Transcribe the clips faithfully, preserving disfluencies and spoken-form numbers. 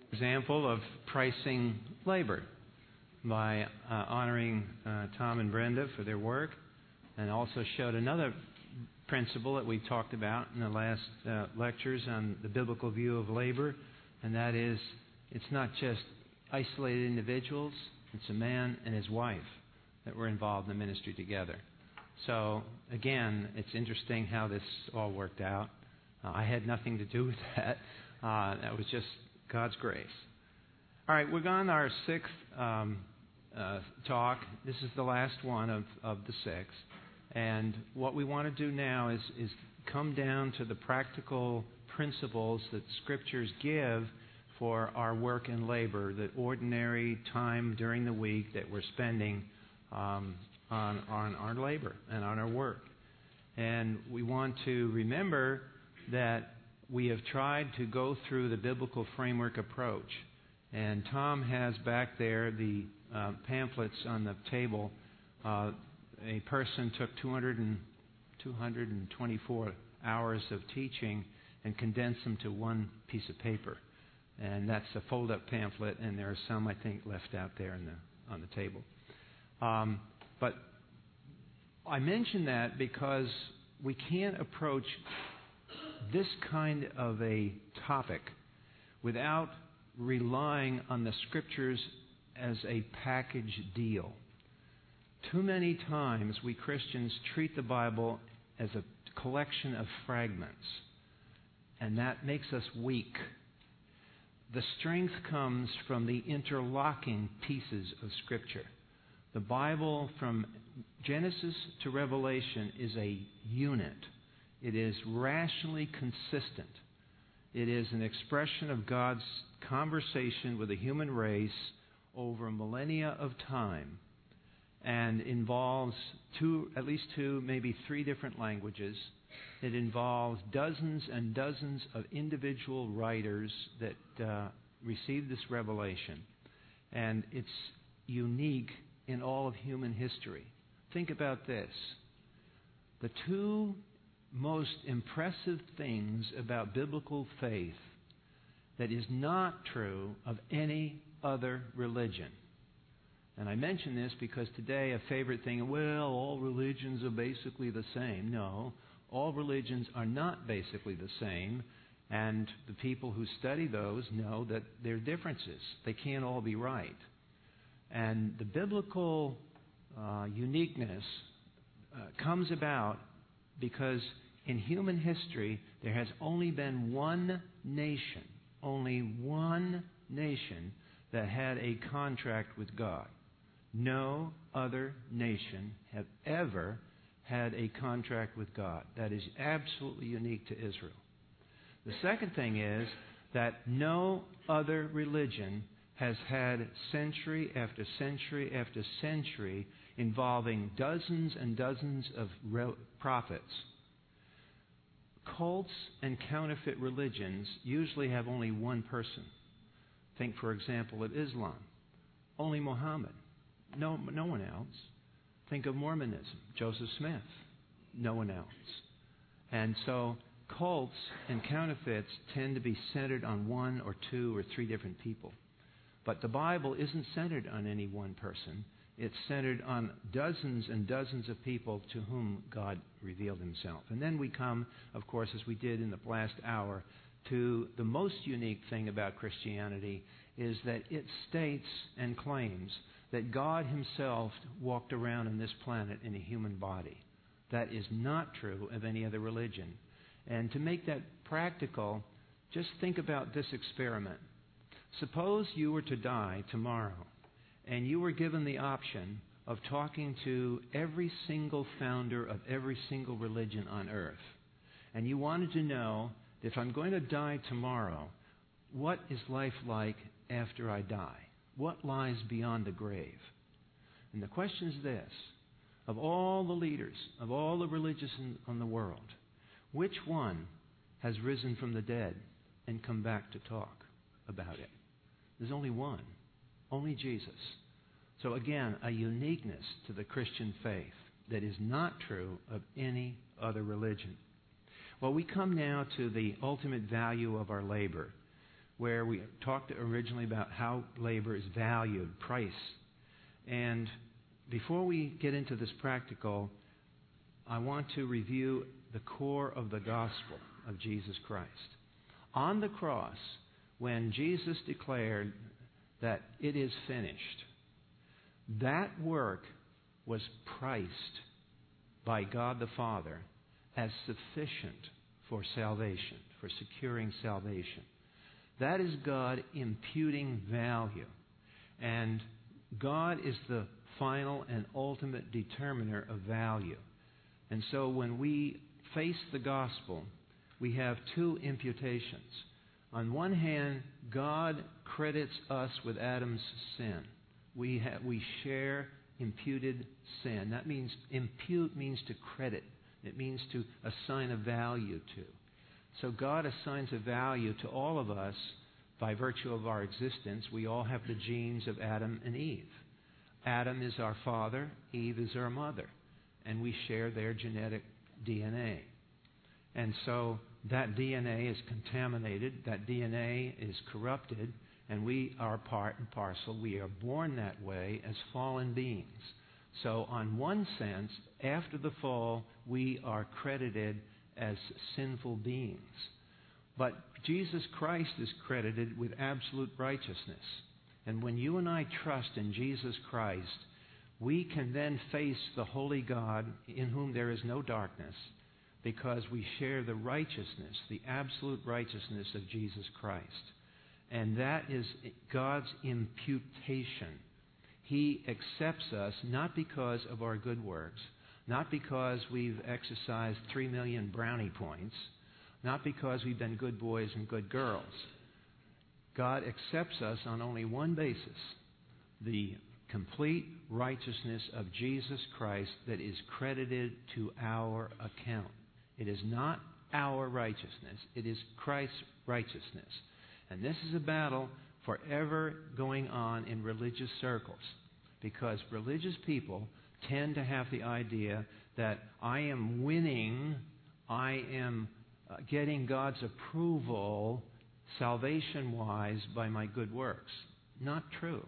example of pricing labor by uh, honoring uh, Tom and Brenda for their work, and also showed another principle that we talked about in the last uh, lectures on the biblical view of labor, and that is it's not just isolated individuals, it's a man and his wife that were involved in the ministry together. So, again, it's interesting how this all worked out. Uh, I had nothing to do with that. Uh, that was just God's grace. All right, we're on our sixth um, uh, talk. This is the last one of, of the six. And what we want to do now is, is come down to the practical principles that Scriptures give for our work and labor, the ordinary time during the week that we're spending um, on, on our labor and on our work. And we want to remember that we have tried to go through the biblical framework approach. And Tom has back there the uh, pamphlets on the table. Uh, a person took two hundred, two hundred twenty-four hours of teaching and condensed them to one piece of paper. And that's a fold-up pamphlet, and there are some, I think, left out there in the, on the table. Um, but I mention that because we can't approach this kind of a topic without relying on the Scriptures as a package deal. Too many times we Christians treat the Bible as a collection of fragments, and that makes us weak. The strength comes from the interlocking pieces of Scripture. The Bible, from Genesis to Revelation, is a unit. It is rationally consistent. It is an expression of God's conversation with the human race over millennia of time, and involves two, at least two, maybe three different languages. It involves dozens and dozens of individual writers that uh, received this revelation. And it's unique in all of human history. Think about this. The two most impressive things about biblical faith that is not true of any other religion. And I mention this because today a favorite thing, well, all religions are basically the same. No. All religions are not basically the same, and the people who study those know that there are differences. They can't all be right. And the biblical uh, uniqueness uh, comes about because in human history there has only been one nation, only one nation that had a contract with God. No other nation have ever had a contract with God. That is absolutely unique to Israel. The second thing is that no other religion has had century after century after century involving dozens and dozens of re- prophets. Cults and counterfeit religions usually have only one person. Think, for example, of Islam. Only Muhammad. No, no one else. Think of Mormonism, Joseph Smith, no one else. And so cults and counterfeits tend to be centered on one or two or three different people. But the Bible isn't centered on any one person. It's centered on dozens and dozens of people to whom God revealed Himself. And then we come, of course, as we did in the last hour, to the most unique thing about Christianity is that it states and claims that God Himself walked around on this planet in a human body. That is not true of any other religion. And to make that practical, just think about this experiment. Suppose you were to die tomorrow, and you were given the option of talking to every single founder of every single religion on earth. And you wanted to know, if I'm going to die tomorrow, what is life like after I die? What lies beyond the grave? And the question is this. Of all the leaders, of all the religious in, in the world, which one has risen from the dead and come back to talk about it? There's only one. Only Jesus. So again, a uniqueness to the Christian faith that is not true of any other religion. Well, we come now to the ultimate value of our labor. where we talked originally about how labor is valued, price. And before we get into this practical, I want to review the core of the gospel of Jesus Christ. On the cross, when Jesus declared that it is finished, that work was priced by God the Father as sufficient for salvation, for securing salvation. That is God imputing value. And God is the final and ultimate determiner of value. And so when we face the gospel, we have two imputations. On one hand, God credits us with Adam's sin. We have, we share imputed sin. That means, impute means to credit. It means to assign a value to. So God assigns a value to all of us by virtue of our existence. We all have the genes of Adam and Eve. Adam is our father, Eve is our mother, and we share their genetic D N A. And so that D N A is contaminated, that D N A is corrupted, and we are part and parcel. We are born that way as fallen beings. So on one sense, after the fall, we are credited as sinful beings. But Jesus Christ is credited with absolute righteousness. And when you and I trust in Jesus Christ, we can then face the holy God in whom there is no darkness, because we share the righteousness, the absolute righteousness of Jesus Christ. And that is God's imputation. He accepts us not because of our good works, not because we've exercised three million brownie points, not because we've been good boys and good girls. God accepts us on only one basis: the complete righteousness of Jesus Christ that is credited to our account. It is not our righteousness. It is Christ's righteousness. And this is a battle forever going on in religious circles, because religious people tend to have the idea that I am winning, I am uh, getting God's approval salvation-wise by my good works. Not true.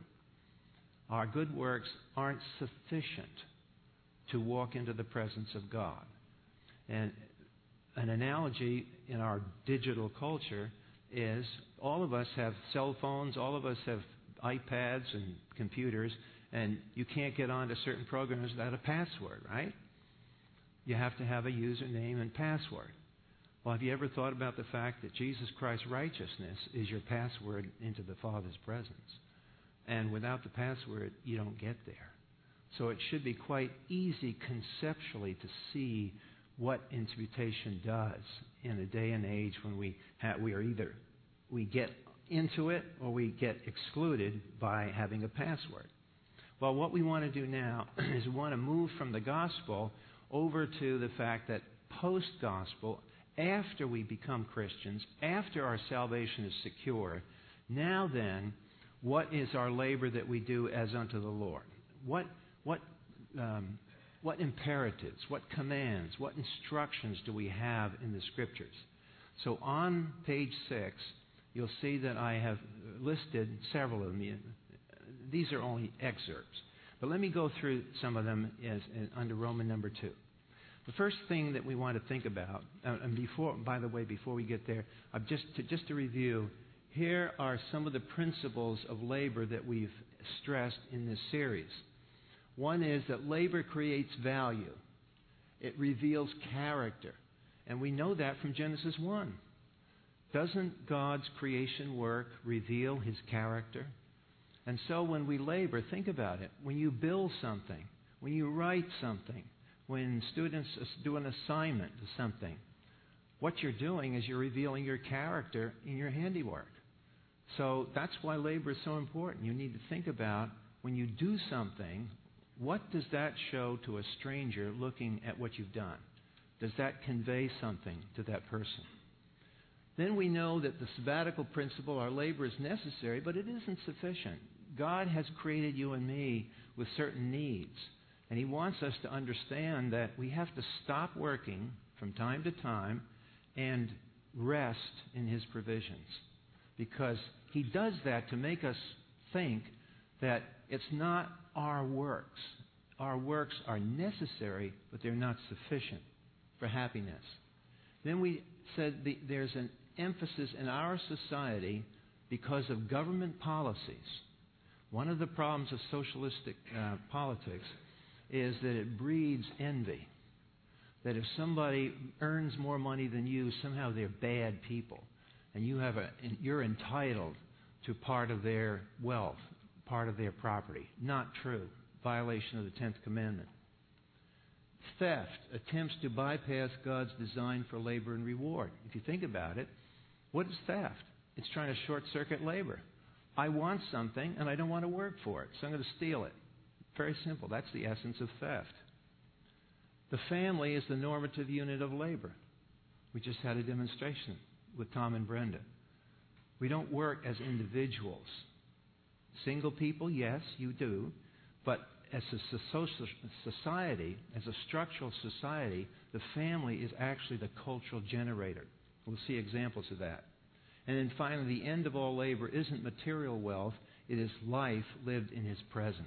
Our good works aren't sufficient to walk into the presence of God. And an analogy in our digital culture is all of us have cell phones, all of us have iPads and computers, and you can't get onto certain programs without a password, right? You have to have a username and password. Well, have you ever thought about the fact that Jesus Christ's righteousness is your password into the Father's presence? And without the password, you don't get there. So it should be quite easy conceptually to see what imputation does in a day and age when we have, we are either we get into it or we get excluded by having a password. Well, what we want to do now is we want to move from the gospel over to the fact that post-gospel, after we become Christians, after our salvation is secure, now then, what is our labor that we do as unto the Lord? What what um, what imperatives, what commands, what instructions do we have in the Scriptures? So on page six, you'll see that I have listed several of them. These are only excerpts. But let me go through some of them as, as under Roman number two. The first thing that we want to think about, uh, and before, by the way, before we get there, uh, just to, just to review, here are some of the principles of labor that we've stressed in this series. One is that labor creates value. It reveals character. And we know that from Genesis one. Doesn't God's creation work reveal His character? And so when we labor, think about it. When you build something, when you write something, when students do an assignment to something, what you're doing is you're revealing your character in your handiwork. So that's why labor is so important. You need to think about, when you do something, what does that show to a stranger looking at what you've done? Does that convey something to that person? Then we know that the sabbatical principle, our labor is necessary, but it isn't sufficient. God has created you and me with certain needs, and He wants us to understand that we have to stop working from time to time and rest in His provisions. because he does that to make us think that it's not our works. Our works are necessary, but they're not sufficient for happiness. Then we said the, there's an emphasis in our society because of government policies. One of the problems of socialistic uh, politics is that it breeds envy. That if somebody earns more money than you, somehow they're bad people, and you have a, you're entitled to part of their wealth, part of their property. Not true. Violation of the tenth commandment. Theft attempts to bypass God's design for labor and reward. If you think about it, what is theft? It's trying to short-circuit labor. I want something, and I don't want to work for it, so I'm going to steal it. Very simple. That's the essence of theft. The family is the normative unit of labor. We just had a demonstration with Tom and Brenda. We don't work as individuals. Single people, yes, you do. But as a social society, as a structural society, the family is actually the cultural generator. We'll see examples of that. And then finally, the end of all labor isn't material wealth. It is life lived in His presence.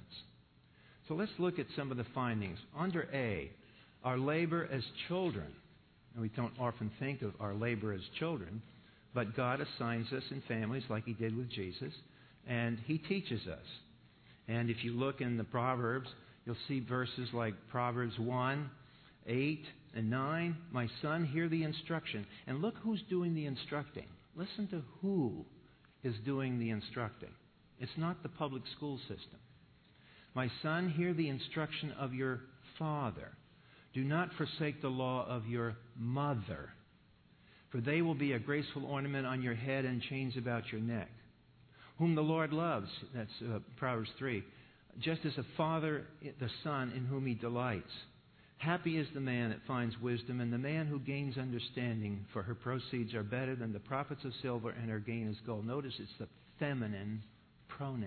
So let's look at some of the findings. Under A, our labor as children. And we don't often think of our labor as children, but God assigns us in families like He did with Jesus, and He teaches us. And if you look in the Proverbs, you'll see verses like Proverbs one, eight, and nine. My son, hear the instruction. And look who's doing the instructing. Listen to who is doing the instructing. It's not the public school system. My son, hear the instruction of your father. Do not forsake the law of your mother, for they will be a graceful ornament on your head and chains about your neck. Whom the Lord loves, that's uh, Proverbs three, just as a father the son in whom He delights. Happy is the man that finds wisdom, and the man who gains understanding, for her proceeds are better than the profits of silver, and her gain is gold. Notice it's the feminine pronoun.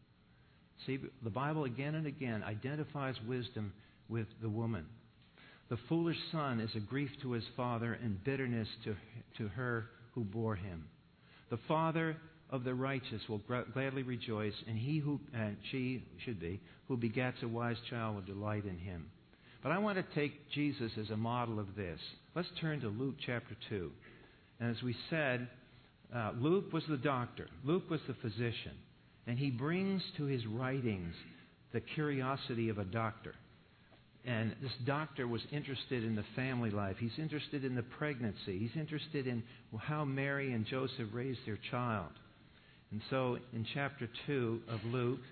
See, the Bible again and again identifies wisdom with the woman. The foolish son is a grief to his father, and bitterness to, to her who bore him. The father of the righteous will gladly rejoice, and he who, and she should be, who begats a wise child will delight in him. But I want to take Jesus as a model of this. Let's turn to Luke chapter two. And as we said, uh, Luke was the doctor. Luke was the physician. And he brings to his writings the curiosity of a doctor. And this doctor was interested in the family life. He's interested in the pregnancy. He's interested in how Mary and Joseph raised their child. And so in chapter two of Luke,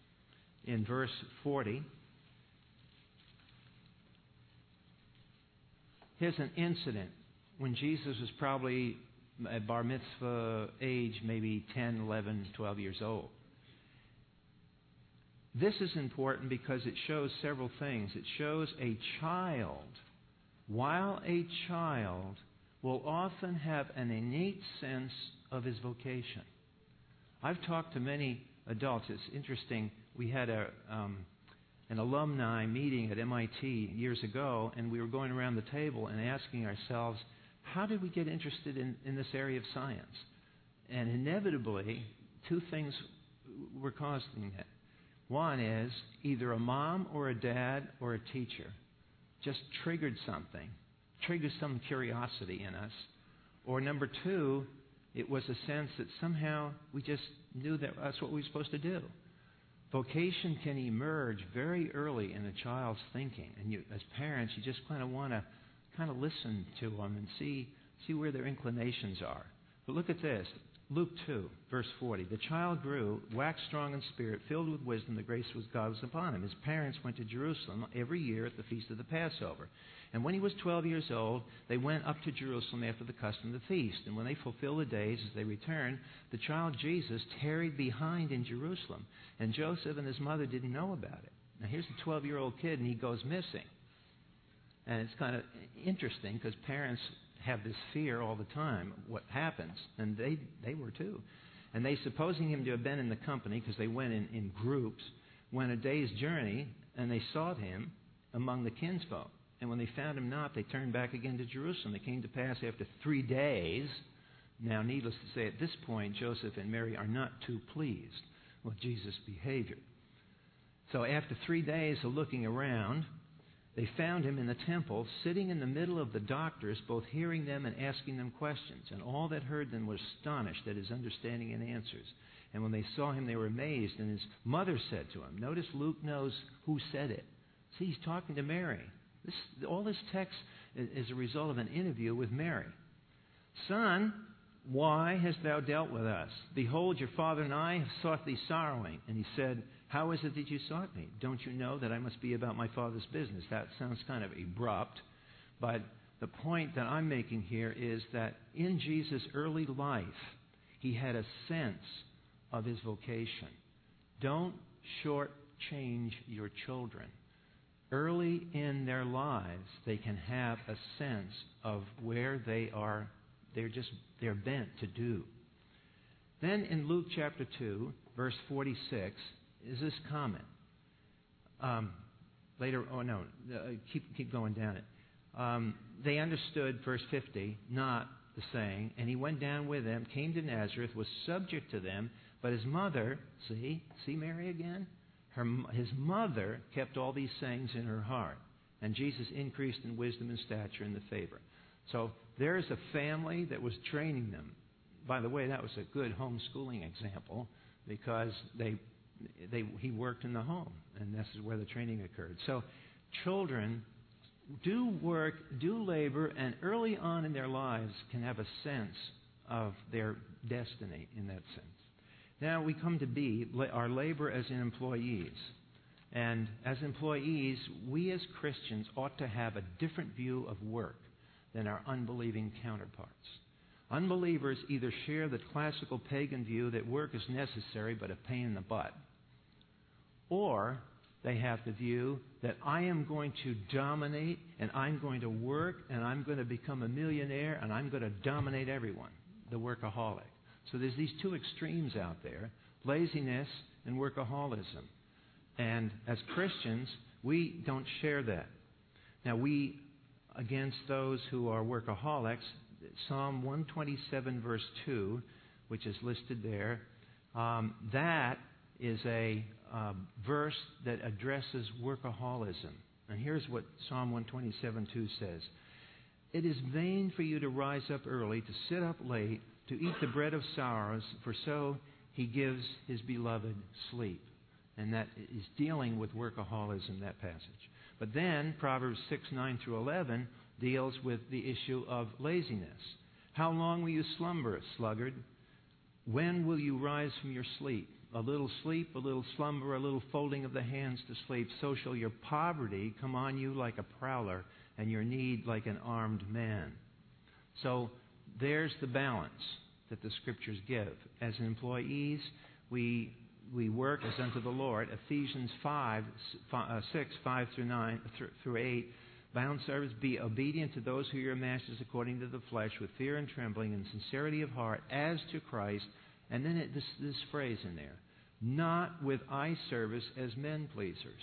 in verse forty, here's an incident when Jesus was probably at bar mitzvah age, maybe ten, eleven, twelve years old. This is important because it shows several things. It shows a child, while a child, will often have an innate sense of his vocation. I've talked to many adults. It's interesting. We had a um, an alumni meeting at M I T years ago, and we were going around the table and asking ourselves, how did we get interested in, in this area of science? And inevitably, two things were causing it. One is either a mom or a dad or a teacher just triggered something, triggered some curiosity in us. Or number two, it was a sense that somehow we just knew that that's what we were supposed to do. Vocation can emerge very early in a child's thinking. And you, as parents, you just kind of want to kind of listen to them and see, see where their inclinations are. But look at this. Luke two, verse forty. The child grew, waxed strong in spirit, filled with wisdom. The grace of God was upon him. His parents went to Jerusalem every year at the feast of the Passover. And when he was twelve years old, they went up to Jerusalem after the custom of the feast. And when they fulfilled the days as they returned, the child Jesus tarried behind in Jerusalem. And Joseph and his mother didn't know about it. Now here's a twelve-year-old kid, and he goes missing. And it's kind of interesting because parents have this fear all the time, what happens, and they they were too. And they, supposing him to have been in the company, because they went in, in groups, went a day's journey, and they sought him among the kinsfolk. And when they found him not, they turned back again to Jerusalem. It came to pass after three days Now, needless to say, at this point, Joseph and Mary are not too pleased with Jesus' behavior. So after three days of looking around, they found him in the temple, sitting in the middle of the doctors, both hearing them and asking them questions. And all that heard them were astonished at his understanding and answers. And when they saw him, they were amazed. And his mother said to him, notice Luke knows who said it. See, he's talking to Mary. This, all this text is a result of an interview with Mary. Son, why hast thou dealt with us? Behold, your father and I have sought thee sorrowing. And he said, how is it that you sought me? Don't you know that I must be about my Father's business? That sounds kind of abrupt, but the point that I'm making here is that in Jesus' early life, he had a sense of his vocation. Don't shortchange your children. Early in their lives, they can have a sense of where they are. They're just they're bent to do. Then in Luke chapter two, verse forty-six, is this comment. Um, later, oh no, uh, keep keep going down it. Um, they understood, verse fifty, not the saying, and he went down with them, came to Nazareth, was subject to them, but his mother, see, see Mary again? Her, his mother kept all these sayings in her heart, and Jesus increased in wisdom and stature in the favor. So there's a family that was training them. By the way, that was a good homeschooling example because they They, he worked in the home, and this is where the training occurred. So children do work, do labor, and early on in their lives can have a sense of their destiny in that sense. Now we come to B, our labor as employees. And as employees, we as Christians ought to have a different view of work than our unbelieving counterparts. Unbelievers either share the classical pagan view that work is necessary but a pain in the butt, or they have the view that I am going to dominate and I'm going to work and I'm going to become a millionaire and I'm going to dominate everyone, the workaholic. So there's these two extremes out there, laziness and workaholism. And as Christians, we don't share that. Now we, against those who are workaholics, Psalm one twenty-seven verse two, which is listed there, um, that is a uh, verse that addresses workaholism. And here's what Psalm one twenty-seven two says. It is vain for you to rise up early, to sit up late, to eat the bread of sorrows, for so he gives his beloved sleep. And that is dealing with workaholism, that passage. But then Proverbs six, nine through eleven deals with the issue of laziness. How long will you slumber, sluggard? When will you rise from your sleep? A little sleep, a little slumber, a little folding of the hands to sleep. So shall your poverty come on you like a prowler, and your need like an armed man. So there's the balance that the Scriptures give. As employees, we we work as unto the Lord. Ephesians five, six, five through nine through eight. Bound servants, be obedient to those who are your masters according to the flesh, with fear and trembling and sincerity of heart, as to Christ. And then it, this, this phrase in there, not with eye service as men pleasers.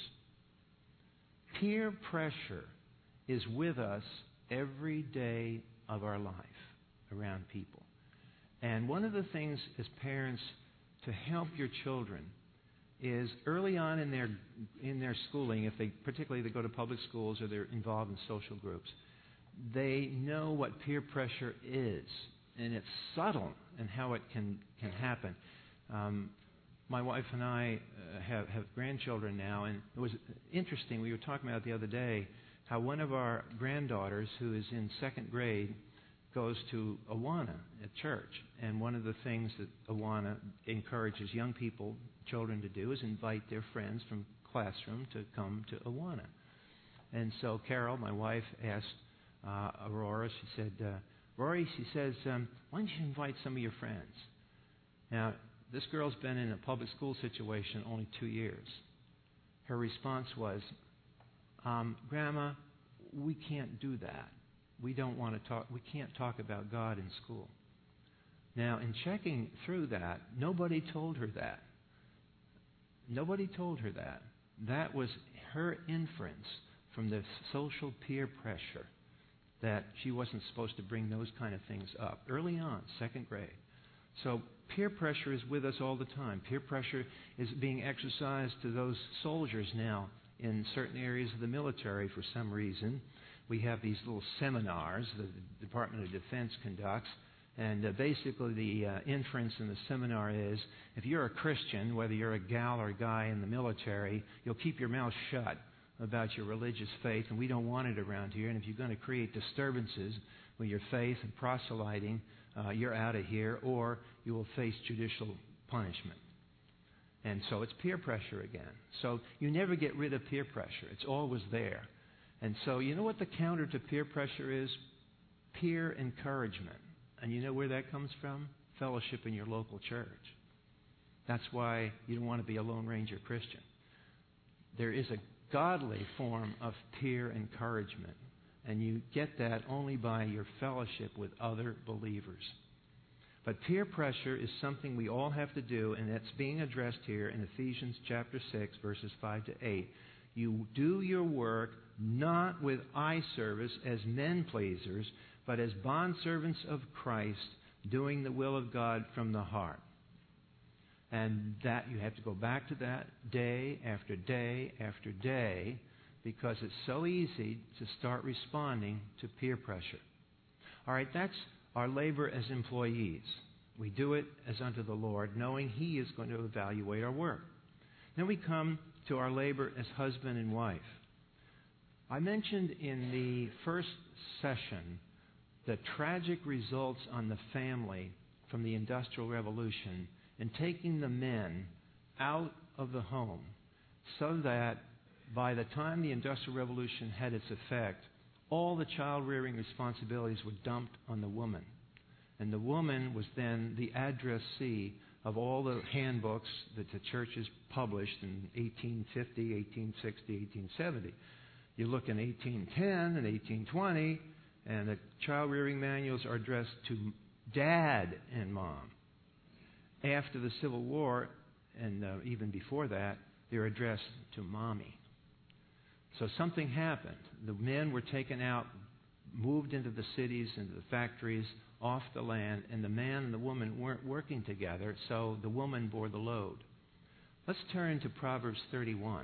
Peer pressure is with us every day of our life around people. And one of the things as parents to help your children is early on in their in their schooling, if they particularly they go to public schools or they're involved in social groups, they know what peer pressure is, and it's subtle in how it can can happen. Um, my wife and I uh, have have grandchildren now, and it was interesting. We were talking about the other day how one of our granddaughters, who is in second grade, goes to Awana at church. And one of the things that Awana encourages young people, children to do, is invite their friends from classroom to come to Awana. And so Carol, my wife, asked uh, Aurora, she said, uh, Rory, she says, um, why don't you invite some of your friends? Now, this girl's been in a public school situation only two years. Her response was, um, Grandma, we can't do that. We don't want to talk, we can't talk about God in school. Now, in checking through that, nobody told her that. Nobody told her that. That was her inference from the social peer pressure. that she wasn't supposed to bring those kind of things up early on, second grade. So peer pressure is with us all the time. Peer pressure is being exercised to those soldiers now in certain areas of the military for some reason. We have these little seminars that the Department of Defense conducts, and uh, basically the uh, inference in the seminar is if you're a Christian, whether you're a gal or a guy in the military, you'll keep your mouth shut about your religious faith, and we don't want it around here. And if you're going to create disturbances with your faith and proselyting, uh, you're out of here, or you will face judicial punishment. And so it's peer pressure again. So you never get rid of peer pressure. It's always there. And so you know what the counter to peer pressure is? Peer encouragement. And you know where that comes from? Fellowship in your local church. That's why you don't want to be a Lone Ranger Christian. There is a godly form of peer encouragement, and you get that only by your fellowship with other believers. But peer pressure is something we all have to do, and that's being addressed here in Ephesians chapter six, verses five to eight. You do your work not with eye service as men pleasers, but as bondservants of Christ, doing the will of God from the heart. And that you have to go back to that day after day after day, because it's so easy to start responding to peer pressure. All right, that's our labor as employees. We do it as unto the Lord, knowing He is going to evaluate our work. Then we come to our labor as husband and wife. I mentioned in the first session the tragic results on the family from the Industrial Revolution in taking the men out of the home, so that by the time the Industrial Revolution had its effect, all the child-rearing responsibilities were dumped on the woman. And the woman was then the addressee of all the handbooks that the churches published in eighteen fifty, eighteen sixty, eighteen seventy. You look in eighteen ten and eighteen twenty, and the child-rearing manuals are addressed to dad and mom. After the Civil War, and uh, even before that, they're addressed to mommy. So something happened. The men were taken out, moved into the cities, into the factories, off the land, and the man and the woman weren't working together, so the woman bore the load. Let's turn to Proverbs thirty-one.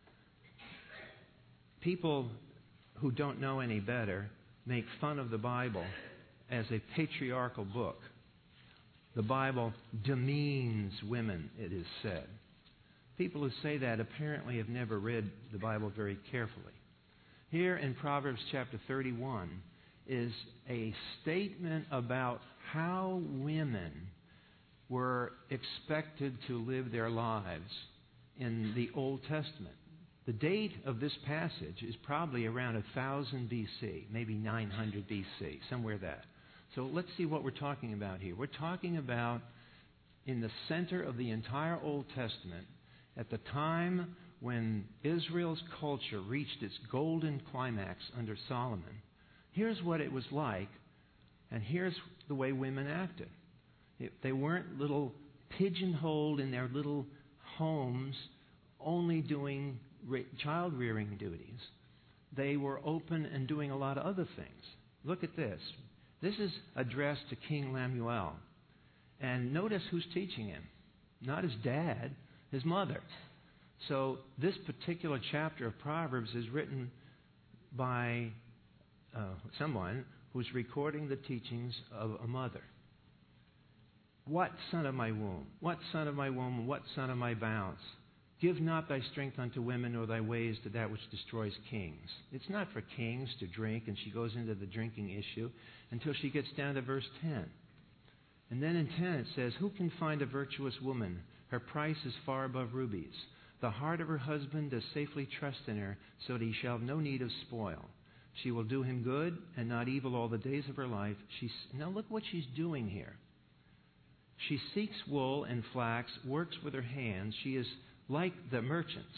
People who don't know any better make fun of the Bible as a patriarchal book. The Bible demeans women, it is said. People who say that apparently have never read the Bible very carefully. Here in Proverbs chapter thirty-one is a statement about how women were expected to live their lives in the Old Testament. The date of this passage is probably around one thousand B C, maybe nine hundred B C, somewhere there. So let's see what we're talking about here. We're talking about in the center of the entire Old Testament, at the time when Israel's culture reached its golden climax under Solomon. Here's what it was like, and here's the way women acted. It, they weren't little pigeonholed in their little homes, only doing re- child-rearing duties. They were open and doing a lot of other things. Look at this. This is addressed to King Lemuel. And notice who's teaching him. Not his dad, his mother. So this particular chapter of Proverbs is written by uh, someone who's recording the teachings of a mother. What son of my womb? What son of my womb? What son of my bowels? Give not thy strength unto women, nor thy ways to that which destroys kings. It's not for kings to drink, and she goes into the drinking issue until she gets down to verse ten. And then in ten it says, who can find a virtuous woman? Her price is far above rubies. The heart of her husband does safely trust in her, so that he shall have no need of spoil. She will do him good and not evil all the days of her life. She's, now look what she's doing here. She seeks wool and flax, works with her hands. She is like the merchants,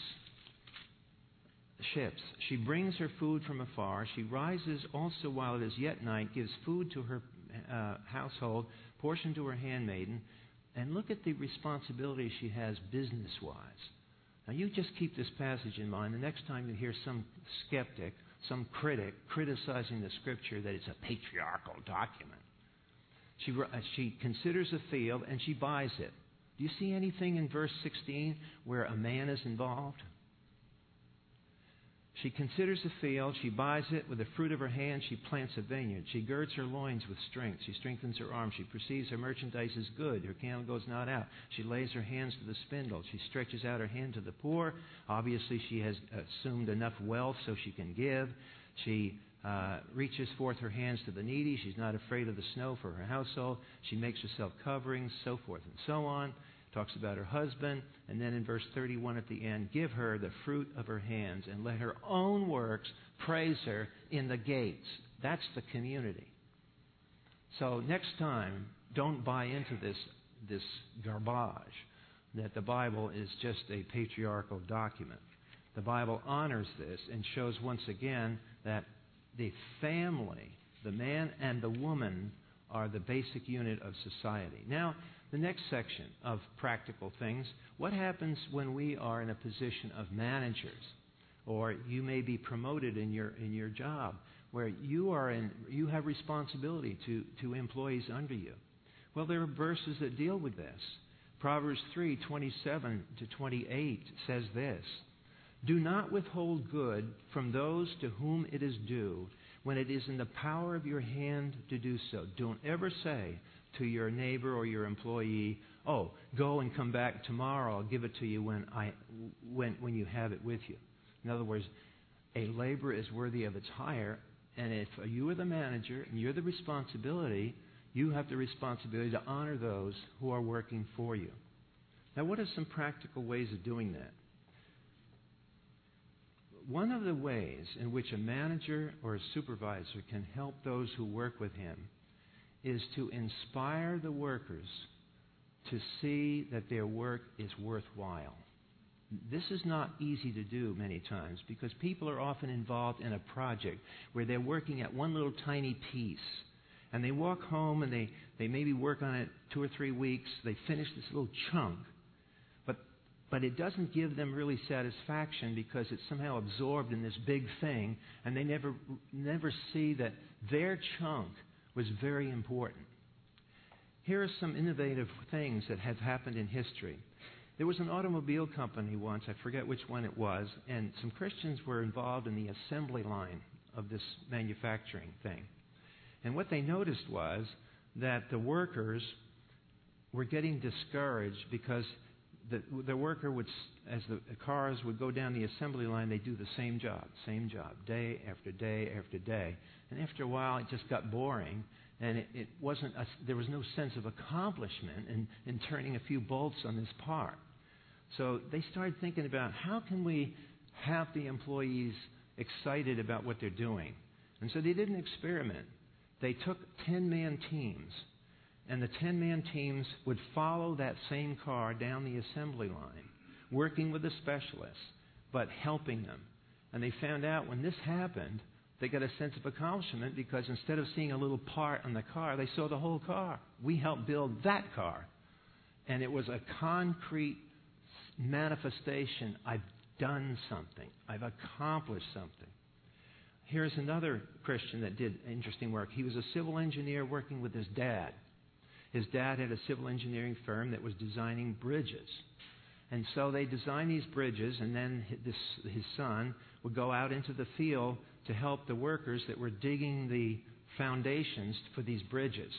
ships. She brings her food from afar. She rises also while it is yet night, gives food to her uh, household, portion to her handmaiden. And look at the responsibility she has business-wise. Now you just keep this passage in mind. The next time you hear some skeptic some critic criticizing the Scripture that it's a patriarchal document. She, she considers a field and she buys it. Do you see anything in verse sixteen where a man is involved? She considers a field, she buys it, with the fruit of her hand she plants a vineyard. She girds her loins with strength, she strengthens her arms, she perceives her merchandise is good, her candle goes not out. She lays her hands to the spindle, she stretches out her hand to the poor. Obviously she has assumed enough wealth so she can give. She uh, reaches forth her hands to the needy, she's not afraid of the snow for her household. She makes herself coverings, so forth and so on. Talks about her husband, and then in verse thirty-one at the end, give her the fruit of her hands and let her own works praise her in the gates. That's the community. So next time, don't buy into this, this garbage that the Bible is just a patriarchal document. The Bible honors this and shows once again that the family, the man and the woman, are the basic unit of society. Now, the next section of practical things, what happens when we are in a position of managers, or you may be promoted in your in your job, where you are in you have responsibility to, to employees under you? Well, there are verses that deal with this. Proverbs three, twenty-seven to twenty-eight says this: do not withhold good from those to whom it is due, when it is in the power of your hand to do so. Don't ever say to your neighbor or your employee, oh, go and come back tomorrow. I'll give it to you when I when when you have it with you. In other words, a labor is worthy of its hire, and if you are the manager and you're the responsibility, you have the responsibility to honor those who are working for you. Now, what are some practical ways of doing that? One of the ways in which a manager or a supervisor can help those who work with him is to inspire the workers to see that their work is worthwhile. This is not easy to do many times because people are often involved in a project where they're working at one little tiny piece. And they walk home and they, they maybe work on it two or three weeks. They finish this little chunk. But, but it doesn't give them really satisfaction because it's somehow absorbed in this big thing. And they never, never see that their chunk was very important. Here are some innovative things that have happened in history. There was an automobile company once, I forget which one it was, and some Christians were involved in the assembly line of this manufacturing thing. And what they noticed was that the workers were getting discouraged because the, the worker would, as the cars would go down the assembly line, they'd do the same job, same job, day after day after day. And after a while, it just got boring, and it, it wasn't. A, there was no sense of accomplishment in, in turning a few bolts on this part. So they started thinking about how can we have the employees excited about what they're doing. And so they did an experiment. They took ten-man teams, and the ten-man teams would follow that same car down the assembly line, working with the specialists, but helping them. And they found out when this happened, they got a sense of accomplishment because instead of seeing a little part on the car, they saw the whole car. We helped build that car. And it was a concrete manifestation. I've done something. I've accomplished something. Here's another Christian that did interesting work. He was a civil engineer working with his dad. His dad had a civil engineering firm that was designing bridges. And so they designed these bridges, and then this, his son would go out into the field to help the workers that were digging the foundations for these bridges.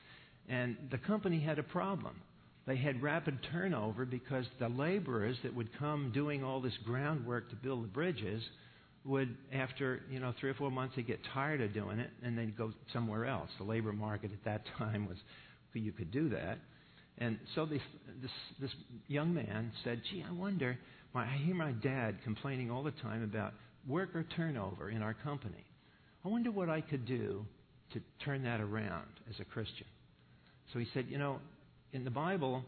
And the company had a problem. They had rapid turnover because the laborers that would come doing all this groundwork to build the bridges would, after you know three or four months, they'd get tired of doing it, and they'd go somewhere else. The labor market at that time was, you could do that. And so this, this, this young man said, gee, I wonder, my, I hear my dad complaining all the time about worker turnover in our company. I wonder what I could do to turn that around as a Christian. So he said, you know, in the Bible,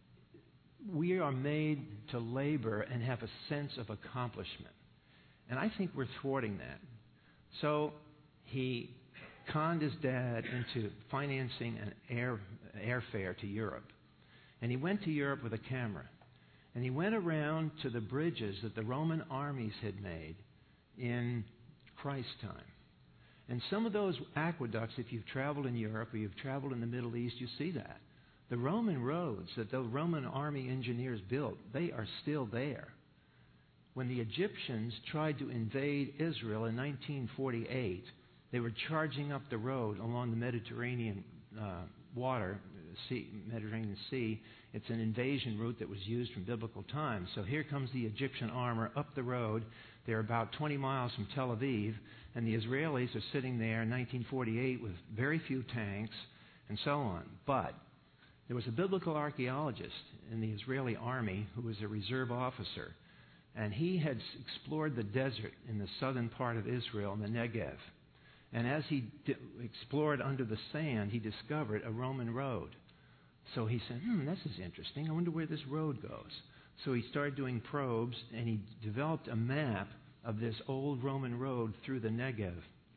we are made to labor and have a sense of accomplishment. And I think we're thwarting that. So he conned his dad into financing an air airfare to Europe. And he went to Europe with a camera. And he went around to the bridges that the Roman armies had made in Christ time. And some of those aqueducts, if you've traveled in Europe or you've traveled in the Middle East, you see that. The Roman roads that the Roman army engineers built, they are still there. When the Egyptians tried to invade Israel in nineteen forty-eight, they were charging up the road along the Mediterranean uh, water, sea, Mediterranean Sea. It's an invasion route that was used from biblical times. So here comes the Egyptian armor up the road. They're about twenty miles from Tel Aviv, and the Israelis are sitting there in nineteen forty-eight with very few tanks and so on. But there was a biblical archaeologist in the Israeli army who was a reserve officer, and he had explored the desert in the southern part of Israel, in the Negev. And as he d- explored under the sand, he discovered a Roman road. So he said, hmm, this is interesting. I wonder where this road goes. So he started doing probes, and he developed a map of this old Roman road through the Negev.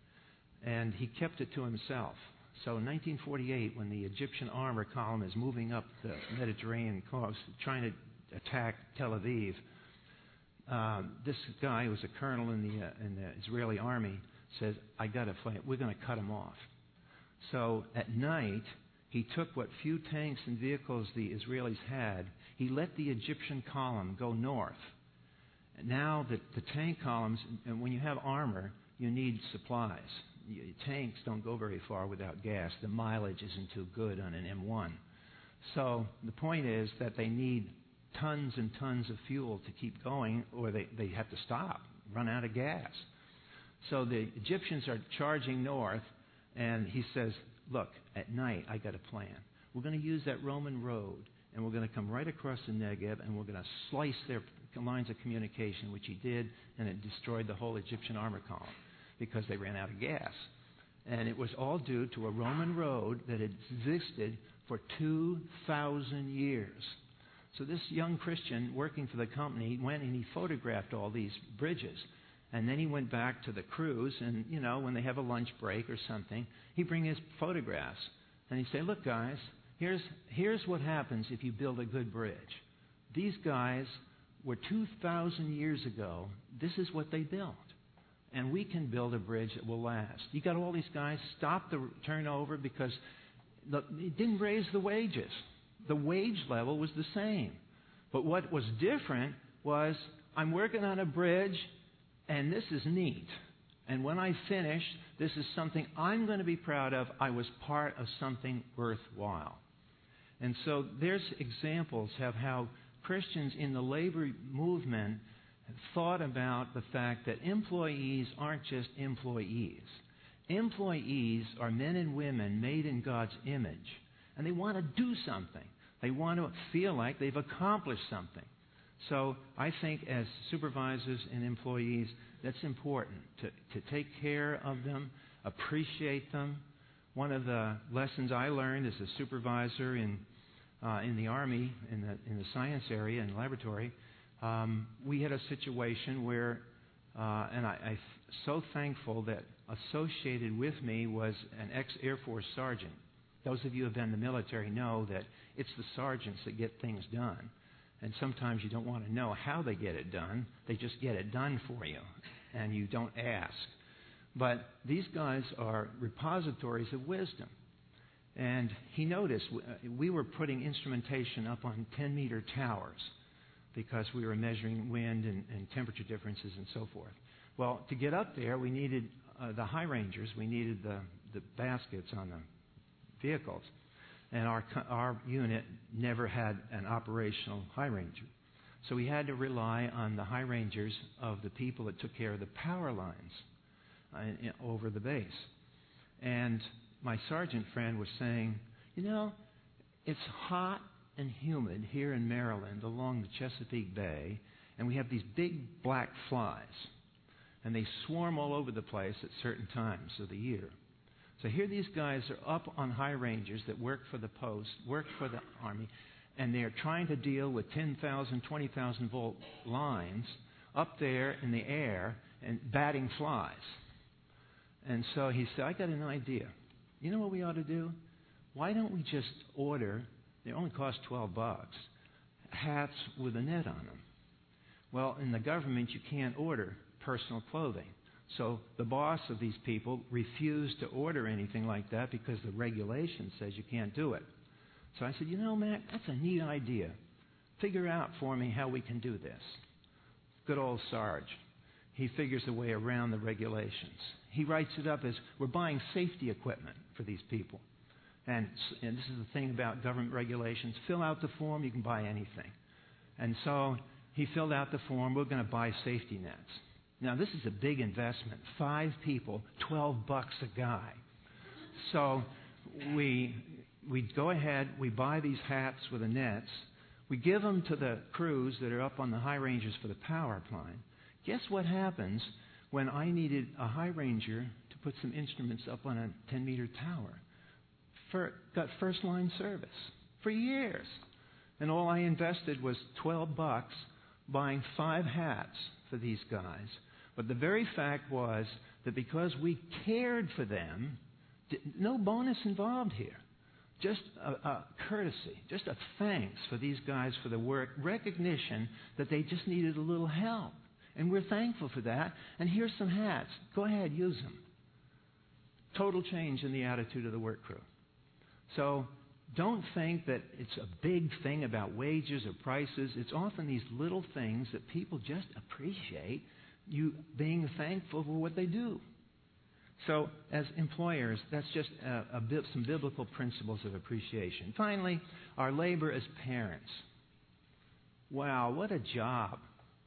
And he kept it to himself. So in nineteen forty-eight, when the Egyptian armor column is moving up the Mediterranean coast, trying to attack Tel Aviv, uh, this guy who was a colonel in the, uh, in the Israeli army says, I got to fight. We're going to cut him off. So at night, he took what few tanks and vehicles the Israelis had. He let the Egyptian column go north. And now the, the tank columns, and when you have armor, you need supplies. You, tanks don't go very far without gas. The mileage isn't too good on an M one. So the point is that they need tons and tons of fuel to keep going, or they, they have to stop, run out of gas. So the Egyptians are charging north, and he says, look, at night I got a plan. We're going to use that Roman road, and we're going to come right across the Negev, and we're going to slice their lines of communication, which he did, and it destroyed the whole Egyptian armor column because they ran out of gas. And it was all due to a Roman road that had existed for two thousand years. So this young Christian working for the company went and he photographed all these bridges. And then he went back to the crews, and, you know, when they have a lunch break or something, he'd bring his photographs. And he'd say, look, guys, here's, here's what happens if you build a good bridge. These guys were two thousand years ago. This is what they built. And we can build a bridge that will last. You got all these guys, stop the turnover because the, it didn't raise the wages. The wage level was the same. But what was different was I'm working on a bridge, and this is neat. And when I finish, this is something I'm going to be proud of. I was part of something worthwhile. And so there's examples of how Christians in the labor movement thought about the fact that employees aren't just employees. Employees are men and women made in God's image, and they want to do something. They want to feel like they've accomplished something. So I think as supervisors and employees, that's important, to, to take care of them, appreciate them. One of the lessons I learned as a supervisor in uh, in the Army, in the in the science area and laboratory, um, we had a situation where, uh, and I, I'm so thankful that associated with me was an ex-Air Force sergeant. Those of you who have been in the military know that it's the sergeants that get things done. And sometimes you don't want to know how they get it done. They just get it done for you, and you don't ask. But these guys are repositories of wisdom. And he noticed we were putting instrumentation up on ten-meter towers because we were measuring wind and, and temperature differences and so forth. Well, to get up there, we needed uh, the high rangers. We needed the, the baskets on the vehicles. And our our unit never had an operational high ranger. So we had to rely on the high rangers of the people that took care of the power lines uh, in, over the base. And my sergeant friend was saying, you know, it's hot and humid here in Maryland along the Chesapeake Bay, and we have these big black flies. And they swarm all over the place at certain times of the year. So here these guys are up on high rangers that work for the post, work for the Army, and they're trying to deal with ten thousand, twenty thousand volt lines up there in the air and batting flies. And so he said, I got an idea. You know what we ought to do? Why don't we just order, they only cost twelve bucks, hats with a net on them. Well, in the government you can't order personal clothing. So the boss of these people refused to order anything like that because the regulation says you can't do it. So I said, you know, Mac, that's a neat idea. Figure out for me how we can do this. Good old Sarge. He figures a way around the regulations. He writes it up as, we're buying safety equipment for these people. And, and this is the thing about government regulations. Fill out the form, you can buy anything. And so he filled out the form, we're going to buy safety nets. Now, this is a big investment. Five people, twelve bucks a guy. So we we go ahead, we buy these hats with the nets. We give them to the crews that are up on the high ranges for the power line. Guess what happens when I needed a high ranger to put some instruments up on a ten-meter tower? For, got first-line service for years. And all I invested was twelve bucks buying five hats for these guys. But the very fact was that because we cared for them, no bonus involved here. Just a, a courtesy, just a thanks for these guys for the work, recognition that they just needed a little help. And we're thankful for that. And here's some hats. Go ahead, use them. Total change in the attitude of the work crew. So don't think that it's a big thing about wages or prices. It's often these little things that people just appreciate, you being thankful for what they do. So as employers, that's just a, a bit, some biblical principles of appreciation. Finally, our labor as parents. Wow, what a job.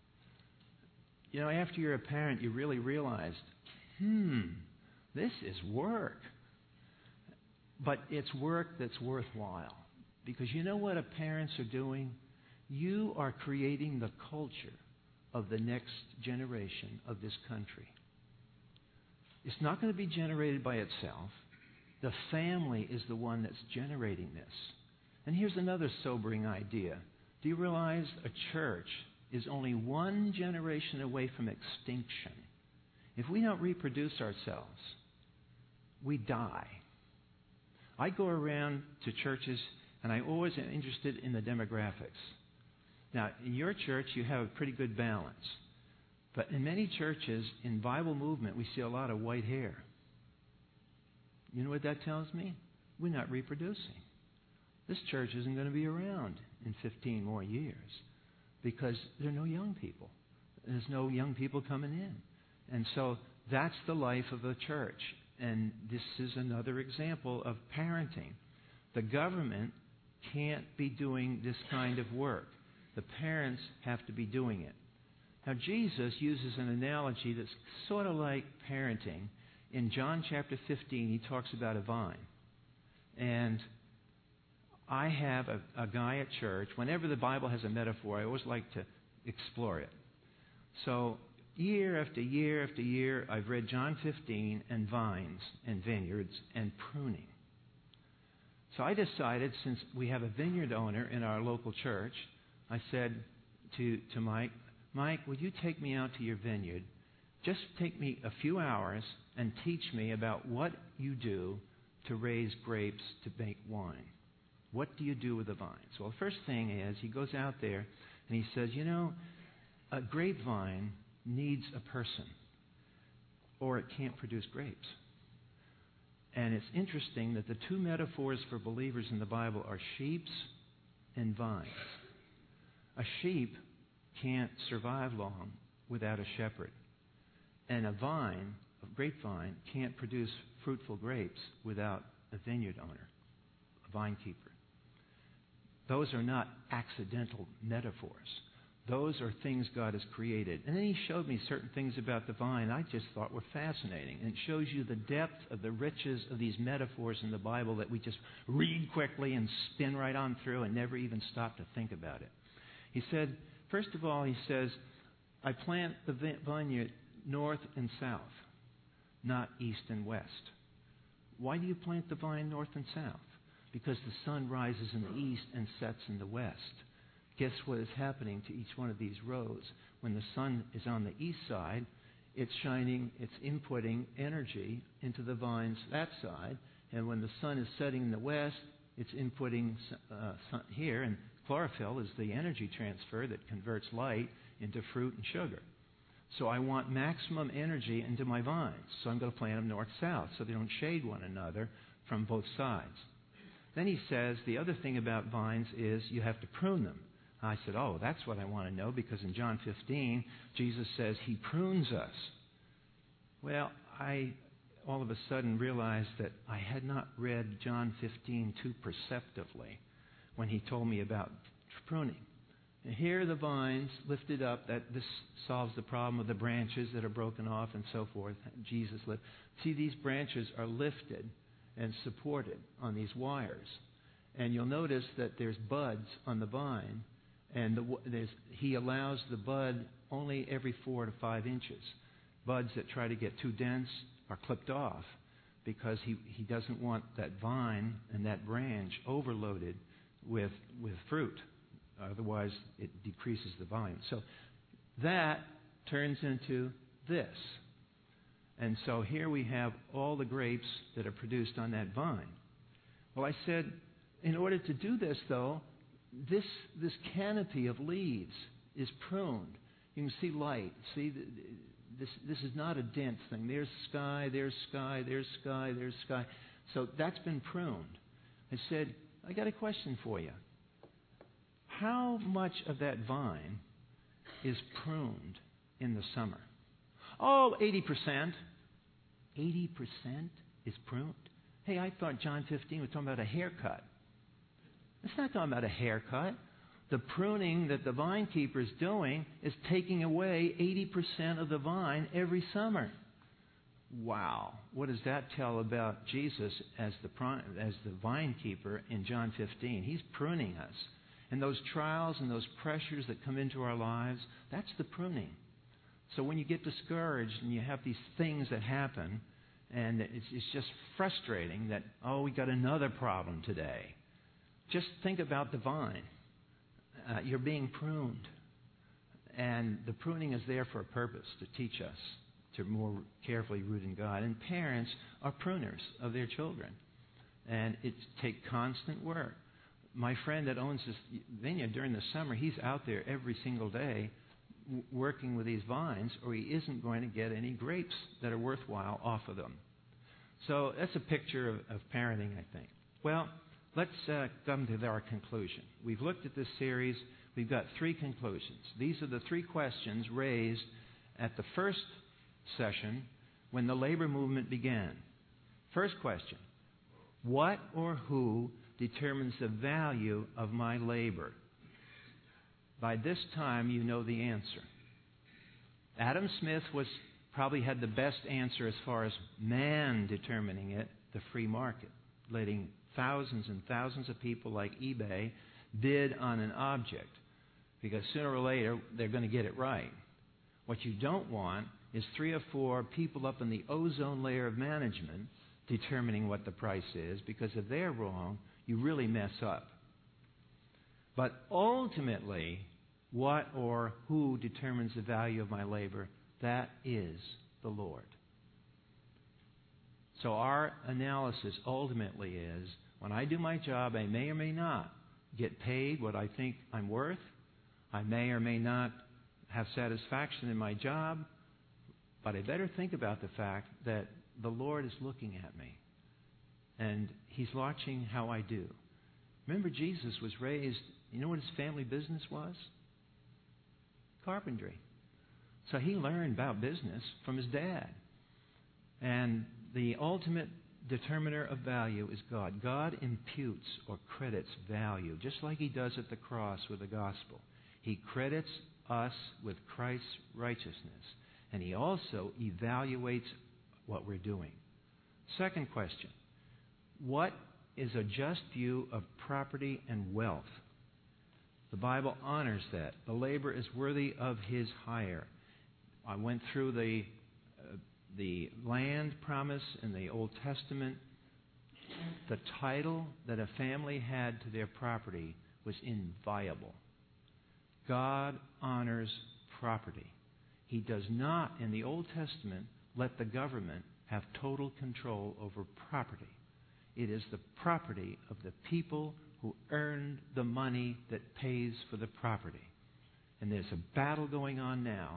You know, after you're a parent, you really realize, hmm, this is work. But it's work that's worthwhile. Because you know what a parents are doing? You are creating the culture of the next generation of this country. It's not going to be generated by itself. The family is the one that's generating this. And here's another sobering idea. Do you realize a church is only one generation away from extinction? If we don't reproduce ourselves, we die. I go around to churches, and I always am interested in the demographics. Now, in your church, you have a pretty good balance. But in many churches, in Bible movement, we see a lot of white hair. You know what that tells me? We're not reproducing. This church isn't going to be around in fifteen more years because there are no young people. There's no young people coming in. And so that's the life of a church. And this is another example of parenting. The government can't be doing this kind of work. The parents have to be doing it. Now, Jesus uses an analogy that's sort of like parenting. In John chapter fifteen, he talks about a vine. And I have a, a guy at church. Whenever the Bible has a metaphor, I always like to explore it. So year after year after year, I've read John fifteen and vines and vineyards and pruning. So I decided, since we have a vineyard owner in our local church, I said to, to Mike, Mike, would you take me out to your vineyard? Just take me a few hours and teach me about what you do to raise grapes to make wine. What do you do with the vines? Well, the first thing is he goes out there and he says, you know, a grapevine needs a person or it can't produce grapes. And it's interesting that the two metaphors for believers in the Bible are sheep and vines. A sheep can't survive long without a shepherd. And a vine, a grapevine, can't produce fruitful grapes without a vineyard owner, a vine keeper. Those are not accidental metaphors. Those are things God has created. And then he showed me certain things about the vine I just thought were fascinating. And it shows you the depth of the riches of these metaphors in the Bible that we just read quickly and spin right on through and never even stop to think about it. He said, first of all, he says, I plant the vineyard north and south, not east and west. Why do you plant the vine north and south? Because the sun rises in the east and sets in the west. Guess what is happening to each one of these rows? When the sun is on the east side, it's shining, it's inputting energy into the vines that side. And when the sun is setting in the west, it's inputting uh, sun here. And chlorophyll is the energy transfer that converts light into fruit and sugar. So I want maximum energy into my vines. So I'm going to plant them north-south so they don't shade one another from both sides. Then he says the other thing about vines is you have to prune them. I said, oh, that's what I want to know, because in John fifteen, Jesus says he prunes us. Well, I all of a sudden realized that I had not read John fifteen too perceptively when he told me about pruning. And here are the vines lifted up. That this solves the problem of the branches that are broken off and so forth. Jesus lived. See, these branches are lifted and supported on these wires. And you'll notice that there's buds on the vine, and the, there's, he allows the bud only every four to five inches. Buds that try to get too dense are clipped off because he, he doesn't want that vine and that branch overloaded with, with fruit. Otherwise, it decreases the volume. So that turns into this. And so here we have all the grapes that are produced on that vine. Well, I said, in order to do this, though, this, this canopy of leaves is pruned. You can see light. See, this, this is not a dense thing. There's sky, there's sky, there's sky, there's sky. So that's been pruned. I said, I got a question for you. How much of that vine is pruned in the summer? Oh, eighty percent. eighty percent is pruned? Hey, I thought John fifteen was talking about a haircut. It's not talking about a haircut. The pruning that the vine keeper is doing is taking away eighty percent of the vine every summer. Wow. What does that tell about Jesus as the, as the vine keeper in John fifteen? He's pruning us. And those trials and those pressures that come into our lives, that's the pruning. So when you get discouraged and you have these things that happen, and it's, it's just frustrating that, oh, we got another problem today. Just think about the vine. Uh, you're being pruned. And the pruning is there for a purpose, to teach us to more carefully root in God. And parents are pruners of their children. And it takes constant work. My friend that owns this vineyard during the summer, he's out there every single day w- working with these vines, or he isn't going to get any grapes that are worthwhile off of them. So that's a picture of, of parenting, I think. Well, let's uh, come to our conclusion. We've looked at this series. We've got three conclusions. These are the three questions raised at the first session when the labor movement began. First question, what or who determines the value of my labor? By this time, you know the answer. Adam Smith was probably had the best answer as far as man determining it, the free market, letting thousands and thousands of people like eBay bid on an object, because sooner or later they're going to get it right. What you don't want is three or four people up in the ozone layer of management determining what the price is, because if they're wrong, you really mess up. But ultimately, what or who determines the value of my labor? That is the Lord. So our analysis ultimately is, when I do my job, I may or may not get paid what I think I'm worth. I may or may not have satisfaction in my job. But I better think about the fact that the Lord is looking at me. And He's watching how I do. Remember, Jesus was raised, you know what his family business was? Carpentry. So he learned about business from his dad. And the ultimate determiner of value is God. God imputes or credits value, just like He does at the cross with the gospel. He credits us with Christ's righteousness. And He also evaluates what we're doing. Second question. What is a just view of property and wealth? The Bible honors that. The labor is worthy of his hire. I went through the uh, the land promise in the Old Testament. The title that a family had to their property was inviolable. God honors property. He does not, in the Old Testament, let the government have total control over property. It is the property of the people who earned the money that pays for the property. And there's a battle going on now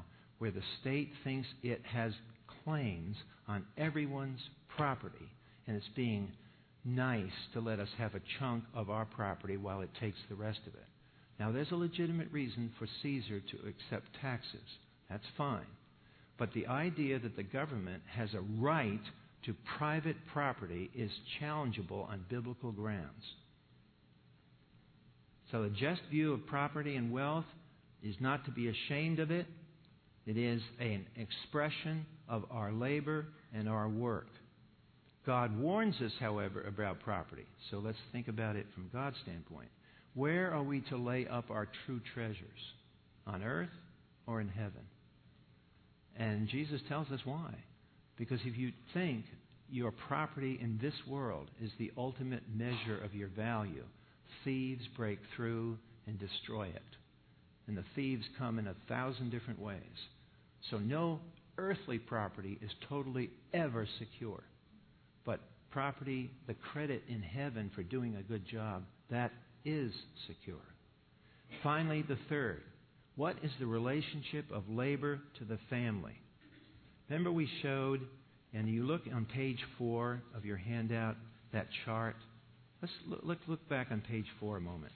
where the state thinks it has claims on everyone's property, and it's being nice to let us have a chunk of our property while it takes the rest of it. Now, there's a legitimate reason for Caesar to accept taxes. That's fine. But the idea that the government has a right to private property is challengeable on biblical grounds. So the just view of property and wealth is not to be ashamed of it. It is an expression of our labor and our work. God warns us, however, about property. So let's think about it from God's standpoint. Where are we to lay up our true treasures? On earth or in heaven? And Jesus tells us why. Because if you think your property in this world is the ultimate measure of your value, thieves break through and destroy it. And the thieves come in a thousand different ways. So no earthly property is totally ever secure. But property, the credit in heaven for doing a good job, that is secure. Finally, the third. What is the relationship of labor to the family? Remember we showed, and you look on page four of your handout, that chart. Let's look, look, look back on page four a moment.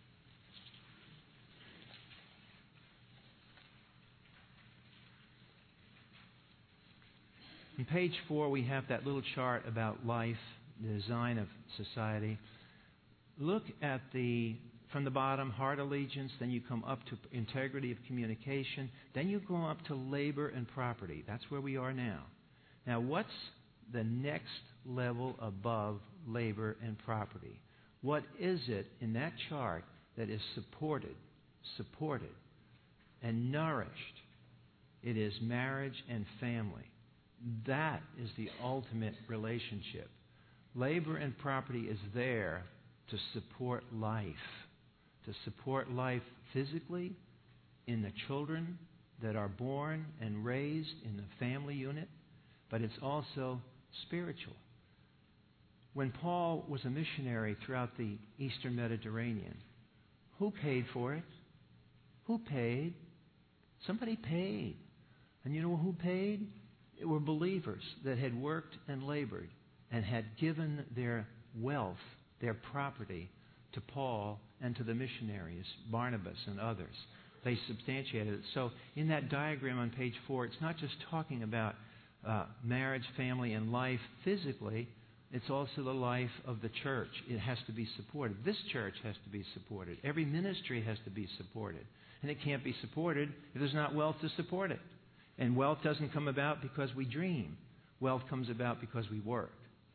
On page four, we have that little chart about life, the design of society. Look at the, from the bottom, heart allegiance, then you come up to integrity of communication, then you go up to labor and property. That's where we are now. Now, what's the next level above labor and property? What is it in that chart that is supported, supported, and nourished? It is marriage and family. That is the ultimate relationship. Labor and property is there to support life, to support life physically in the children that are born and raised in the family unit, but it's also spiritual. When Paul was a missionary throughout the Eastern Mediterranean, who paid for it? Who paid? Somebody paid. And you know who paid? It were believers that had worked and labored and had given their wealth, their property, to Paul and to the missionaries, Barnabas and others. They substantiated it. So in that diagram on page four, it's not just talking about uh, marriage, family, and life physically. It's also the life of the church. It has to be supported. This church has to be supported. Every ministry has to be supported. And it can't be supported if there's not wealth to support it. And wealth doesn't come about because we dream. Wealth comes about because we work.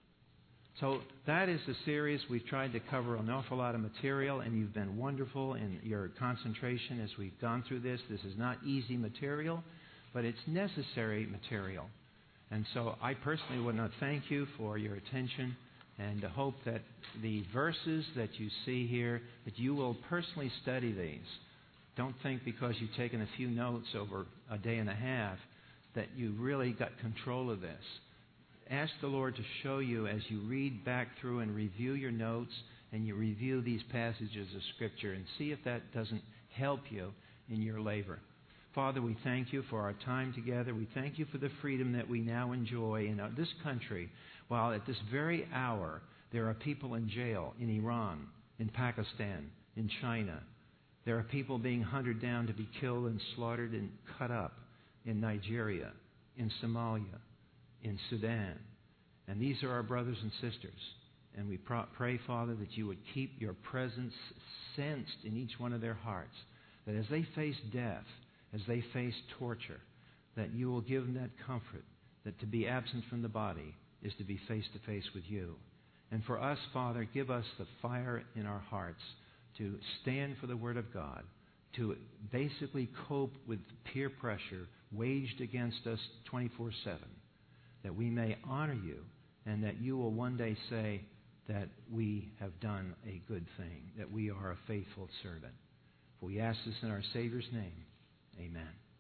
So that is the series. We've tried to cover an awful lot of material, and you've been wonderful in your concentration as we've gone through this. This is not easy material, but it's necessary material. And so I personally want to thank you for your attention and hope that the verses that you see here, that you will personally study these. Don't think because you've taken a few notes over a day and a half that you really got control of this. Ask the Lord to show you as you read back through and review your notes and you review these passages of Scripture and see if that doesn't help you in your labor. Father, we thank you for our time together. We thank you for the freedom that we now enjoy in this country, while at this very hour there are people in jail in Iran, in Pakistan, in China. There are people being hunted down to be killed and slaughtered and cut up in Nigeria, in Somalia, in Sudan. And these are our brothers and sisters. And we pray, Father, that you would keep your presence sensed in each one of their hearts, that as they face death, as they face torture, that you will give them that comfort, that to be absent from the body is to be face to face with you. And for us, Father, give us the fire in our hearts to stand for the Word of God, to basically cope with peer pressure waged against us twenty-four seven, that we may honor you and that you will one day say that we have done a good thing, that we are a faithful servant. For we ask this in our Savior's name. Amen.